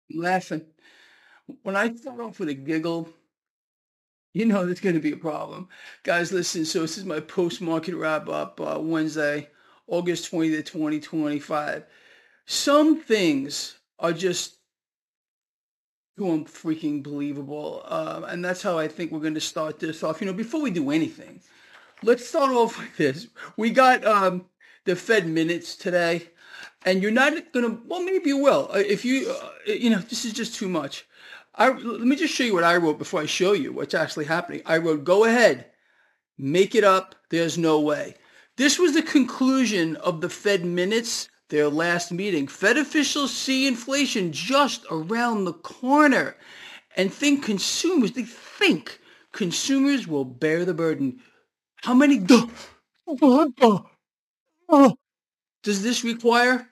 laughing. When I start off with a giggle, you know there's going to be a problem. Guys, listen, so this is my post-market wrap-up, Wednesday, August 20th, 2025. Some things are just too unfreaking believable, and that's how I think we're going to start this off. Before we do anything, let's start off with this. We got the Fed minutes today, and you're not gonna. Well, maybe you will. If you, this is just too much. Let me just show you what I wrote before I show you what's actually happening. I wrote, "Go ahead, make it up. There's no way." This was the conclusion of the Fed minutes, their last meeting. Fed officials see inflation just around the corner, and they think consumers will bear the burden. How many does this require?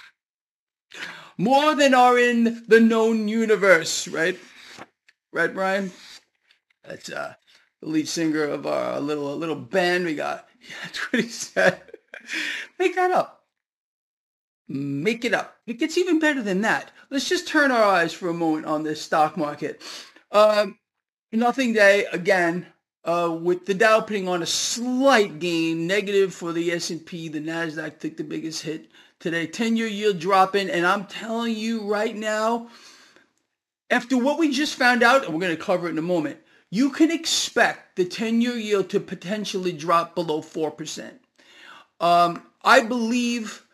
More than are in the known universe, right? Right, Brian? That's the lead singer of our little band we got. Yeah, that's what he said. Make that up. Make it up. It gets even better than that. Let's just turn our eyes for a moment on this stock market. Nothing day again. With the Dow putting on a slight gain, negative for the S&P, the Nasdaq took the biggest hit today. 10-year yield dropping, and I'm telling you right now, after what we just found out, and we're going to cover it in a moment, you can expect the 10-year yield to potentially drop below 4%. I believe,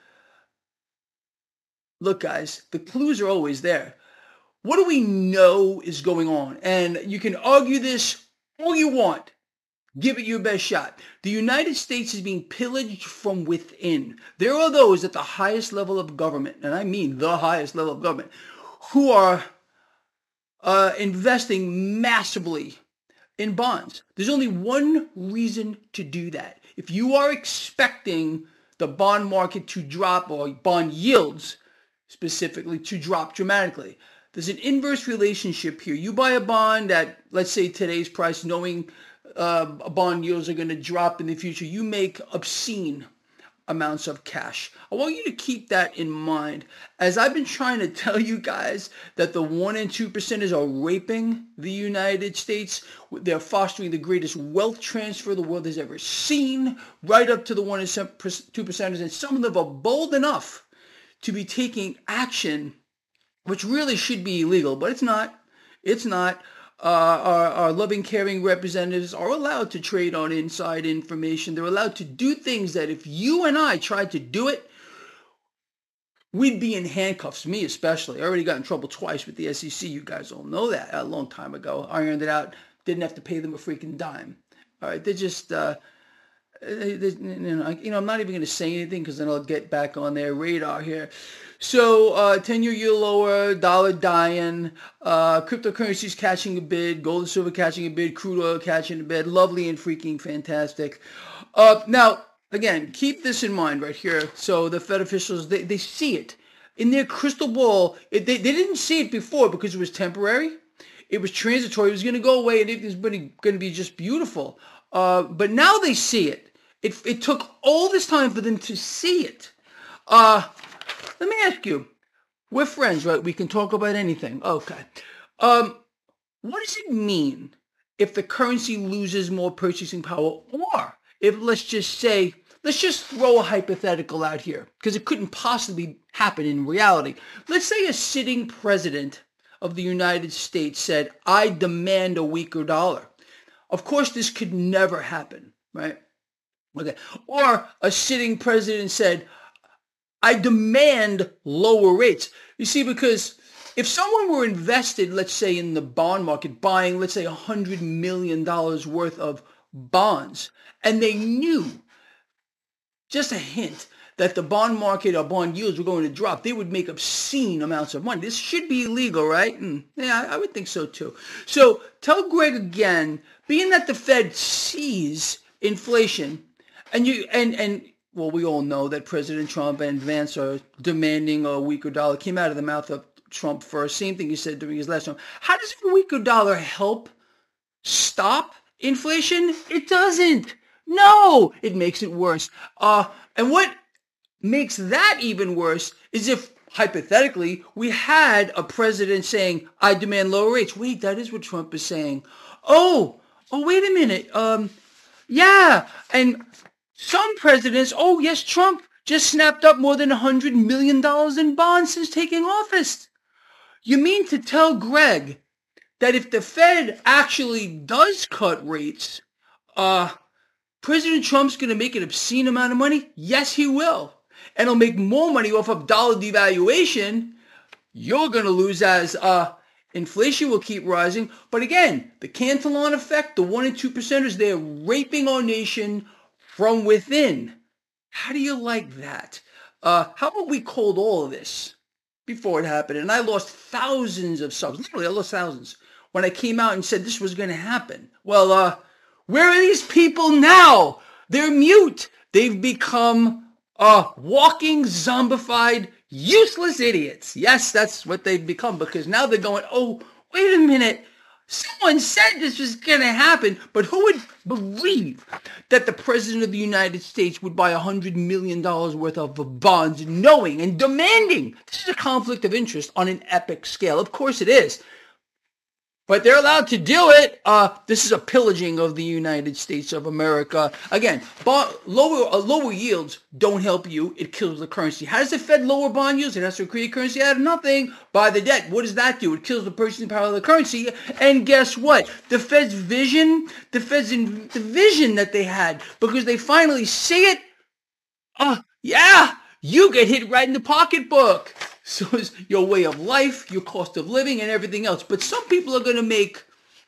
look guys, the clues are always there. What do we know is going on? And you can argue this all you want. Give it your best shot. The United States is being pillaged from within. There are those at the highest level of government, and I mean the highest level of government, who are investing massively in bonds. There's only one reason to do that. If you are expecting the bond market to drop, or bond yields specifically to drop dramatically, there's an inverse relationship here. You buy a bond at, let's say, today's price, knowing bond yields are going to drop in the future, you make obscene amounts of cash. I want you to keep that in mind. As I've been trying to tell you guys that the 1% and 2%ers are raping the United States. They're fostering the greatest wealth transfer the world has ever seen, right up to the 1% and 2%ers. And some of them are bold enough to be taking action, which really should be illegal, but it's not. It's not. Our loving, caring representatives are allowed to trade on inside information. They're allowed to do things that if you and I tried to do it, we'd be in handcuffs, me especially. I already got in trouble twice with the SEC. You guys all know that a long time ago. I ironed it out. Didn't have to pay them a freaking dime. All right, they're just... I'm not even going to say anything because then I'll get back on their radar here. So 10-year yield lower, dollar dying, cryptocurrencies catching a bid, gold and silver catching a bid, crude oil catching a bid. Lovely and freaking fantastic. Now, again, keep this in mind right here. So the Fed officials, they see it. In their crystal ball, they didn't see it before because it was temporary. It was transitory. It was going to go away and it was going to be just beautiful. But now they see it. It took all this time for them to see it. Let me ask you. We're friends, right? We can talk about anything. Okay. What does it mean if the currency loses more purchasing power, or if let's just throw a hypothetical out here because it couldn't possibly happen in reality. Let's say a sitting president of the United States said, "I demand a weaker dollar." Of course, this could never happen, right? Okay. Or a sitting president said, "I demand lower rates." You see, because if someone were invested, let's say, in the bond market, buying, let's say, $100 million worth of bonds, and they knew, just a hint, that the bond market or bond yields were going to drop, they would make obscene amounts of money. This should be illegal, right? Yeah, I would think so too. So tell Greg again, being that the Fed sees inflation, well, we all know that President Trump and Vance are demanding a weaker dollar. It came out of the mouth of Trump first. Same thing he said during his last term. How does a weaker dollar help stop inflation? It doesn't. No, it makes it worse. And what makes that even worse is if hypothetically, we had a president saying, I demand lower rates. Wait, that is what Trump is saying. Oh, wait a minute. Yeah. And some presidents, oh, yes, Trump just snapped up more than $100 million in bonds since taking office. You mean to tell Greg that if the Fed actually does cut rates, President Trump's going to make an obscene amount of money? Yes, he will. And he'll make more money off of dollar devaluation. You're going to lose as inflation will keep rising. But again, the Cantillon effect, the 1% and 2%ers, they're raping our nation from within. How do you like that? How about we called all of this before it happened? And I lost thousands of subs. Literally, I lost thousands when I came out and said this was going to happen. Well, where are these people now? They're mute. They've become walking, zombified, useless idiots. Yes, that's what they've become, because now they're going, oh, wait a minute. Someone said this was going to happen, but who would believe that the President of the United States would buy $100 million worth of bonds, knowing and demanding? This is a conflict of interest on an epic scale. Of course it is. But they're allowed to do it. This is a pillaging of the United States of America. Again, lower yields don't help you. It kills the currency. How does the Fed lower bond yields? It has to create currency out of nothing. Buy the debt. What does that do? It kills the purchasing power of the currency. And guess what? The Fed's vision that they had, because they finally see it, yeah, you get hit right in the pocketbook. So is your way of life, your cost of living, and everything else. But some people are going to make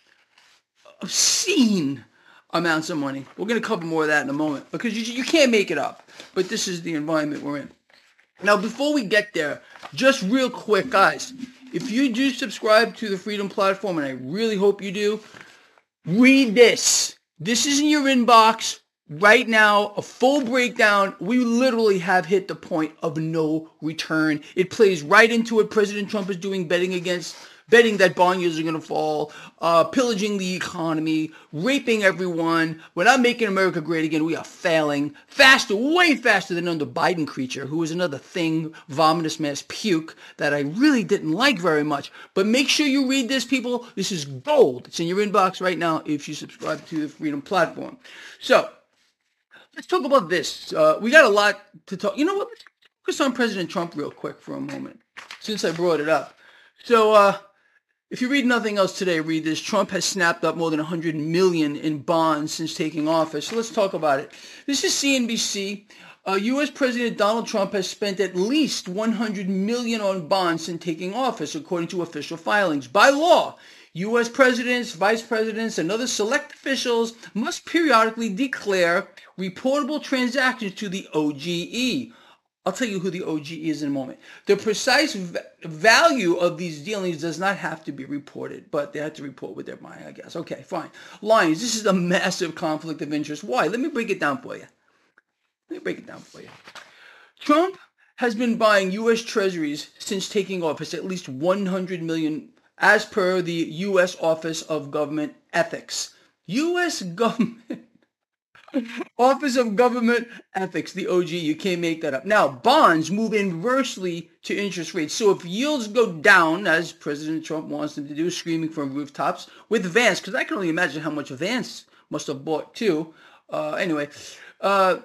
obscene amounts of money. We're going to cover more of that in a moment, because you can't make it up. But this is the environment we're in. Now, before we get there, just real quick, guys, if you do subscribe to the Freedom Platform, and I really hope you do, read this. This is in your inbox. Right now, a full breakdown. We literally have hit the point of no return. It plays right into what President Trump is doing, betting that bond yields are going to fall, pillaging the economy, raping everyone. We're not making America great again. We are failing faster, way faster than under Biden creature, who was another thing, vomitous mass puke that I really didn't like very much. But make sure you read this, people. This is gold. It's in your inbox right now if you subscribe to the Freedom Platform. So, let's talk about this. We got a lot to talk. You know what? Let's focus on President Trump real quick for a moment, since I brought it up. So, if you read nothing else today, read this. Trump has snapped up more than $100 million in bonds since taking office. So let's talk about it. This is CNBC. U.S. President Donald Trump has spent at least $100 million on bonds since taking office, according to official filings. By law, U.S. presidents, vice presidents, and other select officials must periodically declare reportable transactions to the OGE. I'll tell you who the OGE is in a moment. The precise value of these dealings does not have to be reported, but they have to report what they're buying, I guess. Okay, fine. Lions, this is a massive conflict of interest. Why? Let me break it down for you. Trump has been buying U.S. treasuries since taking office, at least $100 million, as per the U.S. Office of Government Ethics. U.S. Government Office of Government Ethics, the OG, you can't make that up. Now, bonds move inversely to interest rates. So if yields go down, as President Trump wants them to do, screaming from rooftops, with Vance, because I can only imagine how much Vance must have bought too. Anyway, as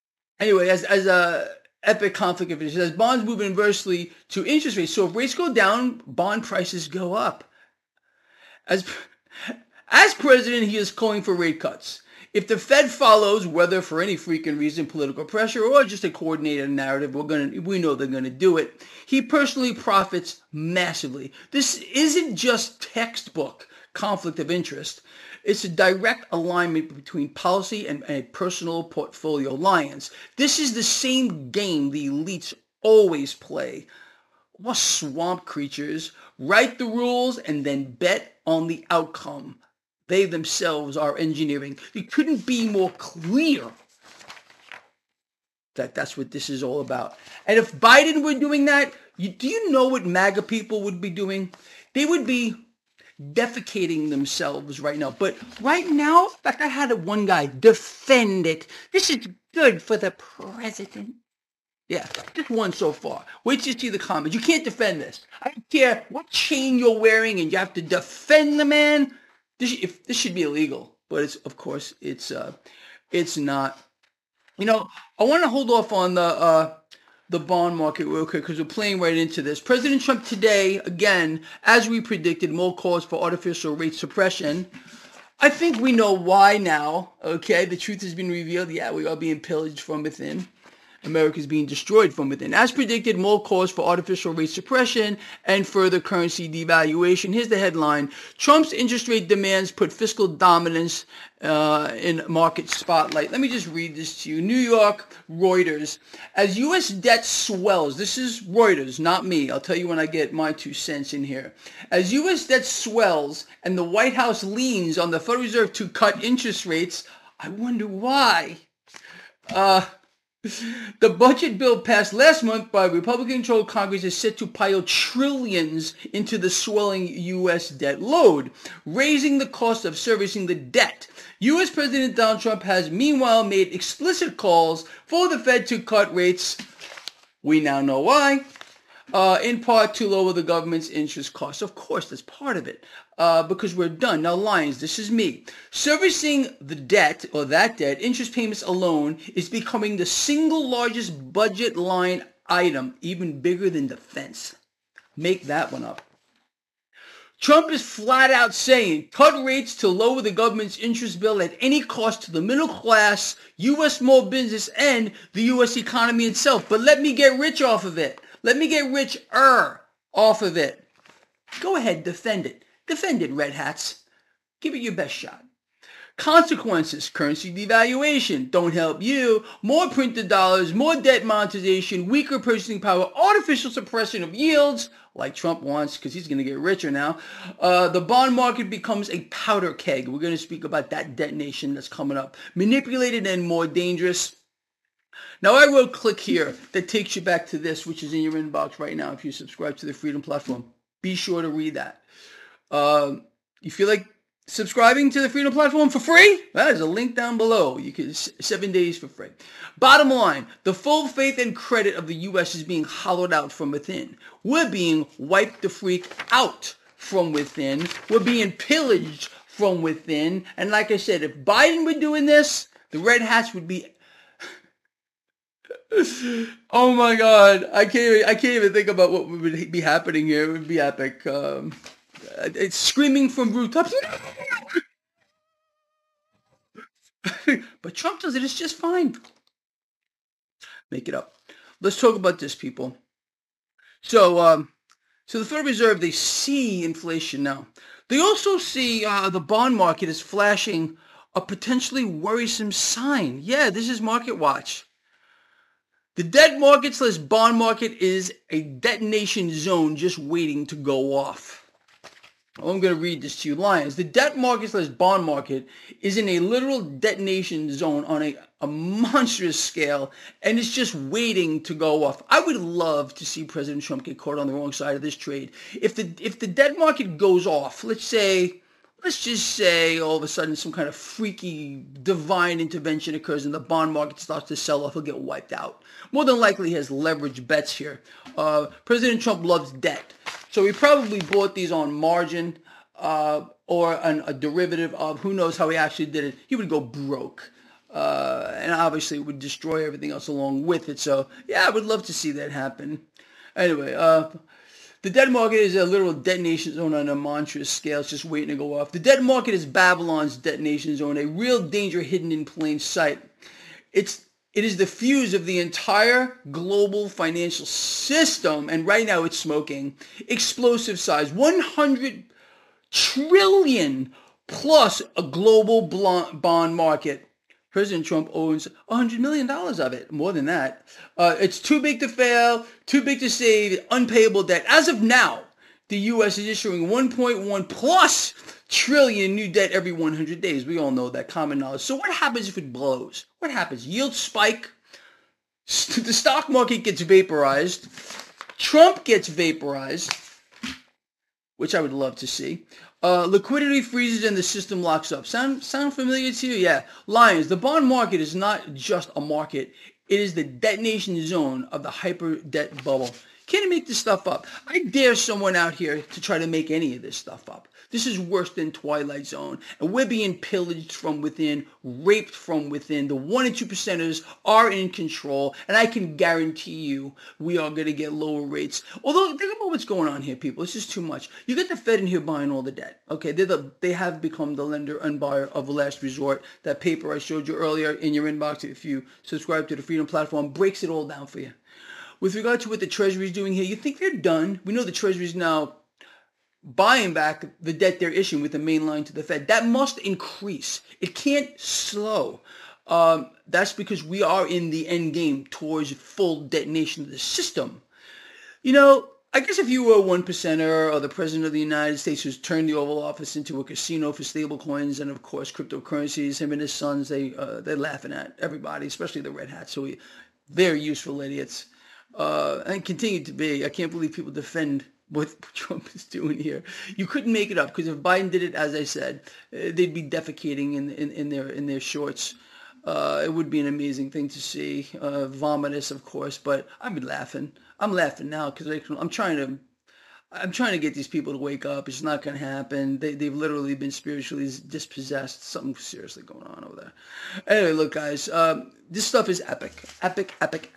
a epic conflict of interest, as bonds move inversely to interest rates. So if rates go down, bond prices go up. As president, he is calling for rate cuts. If the Fed follows, whether for any freaking reason, political pressure or just a coordinated narrative, we know they're going to do it. He personally profits massively. This isn't just textbook conflict of interest. It's a direct alignment between policy and a personal portfolio alliance. This is the same game the elites always play. What swamp creatures write the rules and then bet on the outcome. They themselves are engineering. It couldn't be more clear that that's what this is all about. And if Biden were doing that, do you know what MAGA people would be doing? They would be defecating themselves right now. But right now, in fact, I had one guy defend it. This is good for the president. Yeah, just one so far. Wait till you see the comments. You can't defend this. I don't care what chain you're wearing, and you have to defend the man. This should be illegal, but of course it's not. I want to hold off on the bond market real quick because we're playing right into this. President Trump today, again, as we predicted, more calls for artificial rate suppression. I think we know why now. Okay, the truth has been revealed. Yeah, we are being pillaged from within. America is being destroyed from within. As predicted, more calls for artificial rate suppression and further currency devaluation. Here's the headline. Trump's interest rate demands put fiscal dominance in market spotlight. Let me just read this to you. New York, Reuters. As U.S. debt swells, this is Reuters, not me. I'll tell you when I get my 2 cents in here. As U.S. debt swells and the White House leans on the Federal Reserve to cut interest rates, I wonder why. The budget bill passed last month by Republican-controlled Congress is set to pile trillions into the swelling U.S. debt load, raising the cost of servicing the debt. U.S. President Donald Trump has meanwhile made explicit calls for the Fed to cut rates. We now know why. In part to lower the government's interest costs. Of course, that's part of it, because we're done. Now, Lions, this is me. Servicing the debt, or that debt, interest payments alone, is becoming the single largest budget line item, even bigger than defense. Make that one up. Trump is flat out saying, cut rates to lower the government's interest bill at any cost to the middle class, U.S. small business, and the U.S. economy itself. But let me get rich off of it. Let me get richer off of it. Go ahead, defend it. Defend it, Red Hats. Give it your best shot. Consequences, currency devaluation, don't help you, more printed dollars, more debt monetization, weaker purchasing power, artificial suppression of yields, like Trump wants because he's going to get richer now. The bond market becomes a powder keg. We're going to speak about that detonation that's coming up. Manipulated and more dangerous. Now, I wrote click here that takes you back to this, which is in your inbox right now if you subscribe to the Freedom Platform. Be sure to read that. You feel like subscribing to the Freedom Platform for free? Well, there's a link down below. You can 7 days for free. Bottom line, the full faith and credit of the U.S. is being hollowed out from within. We're being wiped the freak out from within. We're being pillaged from within. And like I said, if Biden were doing this, the Red Hats would be... Oh my God! I can't even think about what would be happening here. It would be epic. It's screaming from rooftops. But Trump does it. It's just fine. Make it up. Let's talk about this, people. So the Federal Reserve, they see inflation now. They also see the bond market is flashing a potentially worrisome sign. Yeah, this is Market Watch. The debt market/bond market is a detonation zone just waiting to go off. I'm going to read this to you. Lions. The debt market/bond market is in a literal detonation zone on a monstrous scale, and it's just waiting to go off. I would love to see President Trump get caught on the wrong side of this trade. If the debt market goes off, let's just say all of a sudden some kind of freaky divine intervention occurs and the bond market starts to sell off, he'll get wiped out. More than likely he has leverage bets here. President Trump loves debt. So he probably bought these on margin or a derivative of, who knows how he actually did it. He would go broke. And obviously it would destroy everything else along with it. So yeah, I would love to see that happen. Anyway, the debt market is a literal detonation zone on a monstrous scale. It's just waiting to go off. The debt market is Babylon's detonation zone, a real danger hidden in plain sight. It is the fuse of the entire global financial system, and right now it's smoking. Explosive size, 100 trillion plus a global bond market. President Trump owns $100 million of it, more than that. It's too big to fail, too big to save, unpayable debt. As of now, the U.S. is issuing 1.1 plus trillion new debt every 100 days. We all know that, common knowledge. So what happens if it blows? What happens? Yields spike. The stock market gets vaporized. Trump gets vaporized, which I would love to see. Liquidity freezes and the system locks up. Sound familiar to you? Yeah. Lions, the bond market is not just a market. It is the detonation zone of the hyper debt bubble. Can't make this stuff up. I dare someone out here to try to make any of this stuff up. This is worse than Twilight Zone. And we're being pillaged from within, raped from within. The 1 and 2%ers are in control. And I can guarantee you we are going to get lower rates. Although, think about what's going on here, people. This is too much. You get the Fed in here buying all the debt. Okay, they have become the lender and buyer of last resort. That paper I showed you earlier in your inbox, if you subscribe to the Freedom Platform, breaks it all down for you. With regard to what the Treasury is doing here, you think they're done? We know the Treasury is now buying back the debt they're issuing with the main line to the Fed. That must increase. It can't slow. That's because we are in the end game towards full detonation of the system. You know, I guess if you were a 1%er or the President of the United States who's turned the Oval Office into a casino for stablecoins and, of course, cryptocurrencies, him and his sons, they're laughing at everybody, especially the red hats. So they're useful idiots. And continue to be. I can't believe people defend what Trump is doing here. You couldn't make it up, because if Biden did it, as I said, they'd be defecating in their shorts. It would be an amazing thing to see. Vomitous, of course, but I've been laughing. I'm laughing now because I'm trying to get these people to wake up. It's not going to happen. They've literally been spiritually dispossessed. Something seriously going on over there. Anyway, look, guys, this stuff is epic. Epic.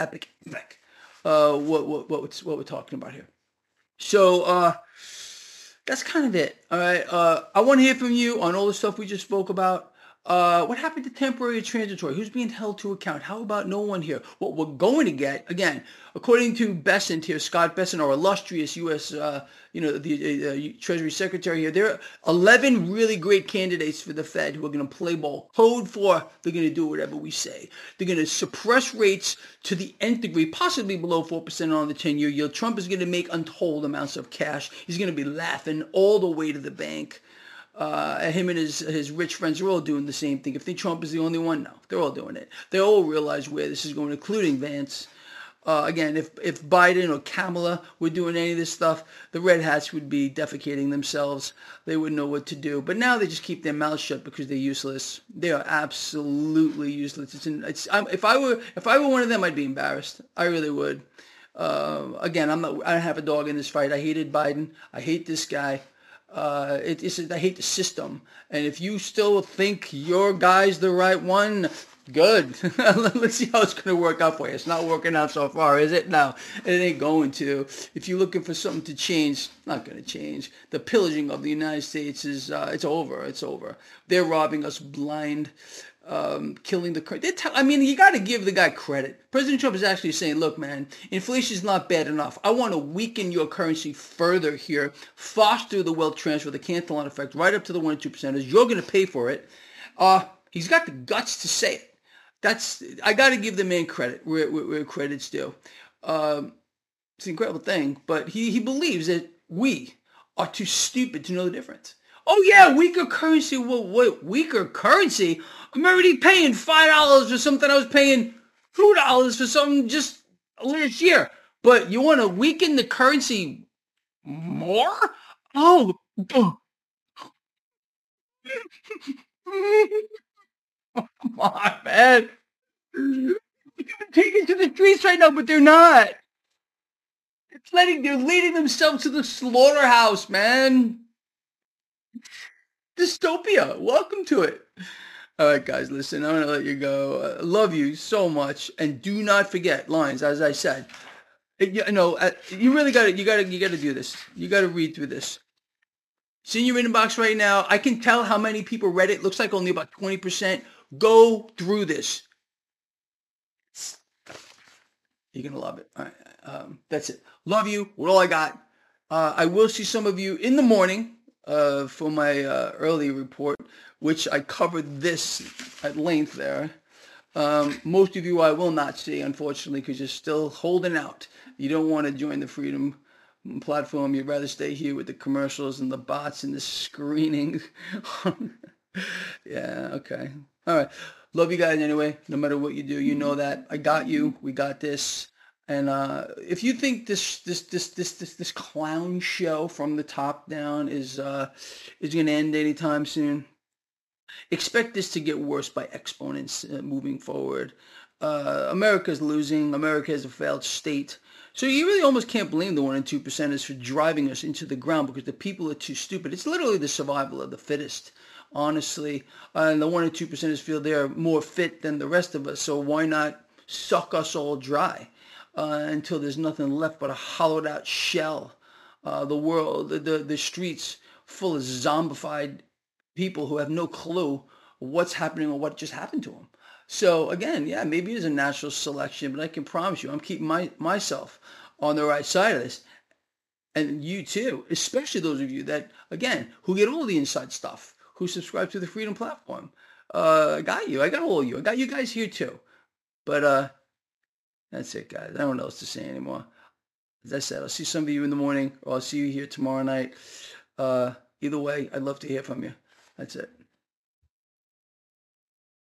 What we're talking about here. So that's kind of it. All right. I want to hear from you on all the stuff we just spoke about. What happened to temporary or transitory? Who's being held to account? How about no one here? What we're going to get, again, according to Bessent here, Scott Bessent, our illustrious U.S. Treasury Secretary here, there are 11 really great candidates for the Fed who are going to play ball. Code 4, they're going to do whatever we say. They're going to suppress rates to the nth degree, possibly below 4% on the 10-year yield. Trump is going to make untold amounts of cash. He's going to be laughing all the way to the bank. Him and his rich friends are all doing the same thing. If they think Trump is the only one, no, they're all doing it. They all realize where this is going, including Vance. Again, if Biden or Kamala were doing any of this stuff, the red hats would be defecating themselves. They wouldn't know what to do. But now they just keep their mouths shut because they're useless. They are absolutely useless. If I were one of them, I'd be embarrassed. I really would. Again, I don't have a dog in this fight. I hated Biden. I hate this guy. I hate the system. And if you still think your guy's the right one, good. Let's see how it's going to work out for you. It's not working out so far, is it? No, it ain't going to. If you're looking for something to change, not going to change. The pillaging of the United States is, it's over. It's over. They're robbing us blind. Killing the you got to give the guy credit. President Trump is actually saying, look, man, inflation is not bad enough. I want to weaken your currency further here, foster the wealth transfer, the Cantillon effect, right up to the 1 and 2%ers. You're going to pay for it. He's got the guts to say it. I got to give the man credit where credit's due. It's an incredible thing, but he believes that we are too stupid to know the difference. Oh yeah, weaker currency. What weaker currency? I'm already paying $5 for something I was paying $2 for something just last year. But you want to weaken the currency more? Oh. Come on, man. They're taking to the streets right now, but they're not. They're leading themselves to the slaughterhouse, man. Dystopia. Welcome to it. All right, guys, listen, I'm going to let you go. Love you so much. And do not forget lines, as I said. You really got to, you got to do this. You got to read through this. It's in your inbox right now. I can tell how many people read it. Looks like only about 20%. Go through this. You're going to love it. All right. That's it. Love you. What all I got. I will see some of you in the morning. For my early report, which I covered this at length there. Most of you I will not see, unfortunately, because you're still holding out. You don't want to join the Freedom Platform. You'd rather stay here with the commercials and the bots and the screening. Yeah, okay. All right. Love you guys anyway. No matter what you do, you know that. I got you. We got this. And if you think this clown show from the top down is going to end anytime soon, expect this to get worse by exponents moving forward. America's losing. America is a failed state. So you really almost can't blame the 1% and 2%ers for driving us into the ground because the people are too stupid. It's literally the survival of the fittest, honestly. And the 1% and 2%ers feel they're more fit than the rest of us. So why not suck us all dry until there's nothing left but a hollowed out shell? The world, the streets full of zombified people who have no clue what's happening or what just happened to them. So again, yeah, maybe it is a natural selection, but I can promise you, I'm keeping myself on the right side of this, and you too, especially those of you that, again, who get all the inside stuff, who subscribe to the Freedom Platform. I got you. I got all of you. I got you guys here too. But that's it, guys. I don't know what else to say anymore. As I said, I'll see some of you in the morning, or I'll see you here tomorrow night. Either way, I'd love to hear from you. That's it.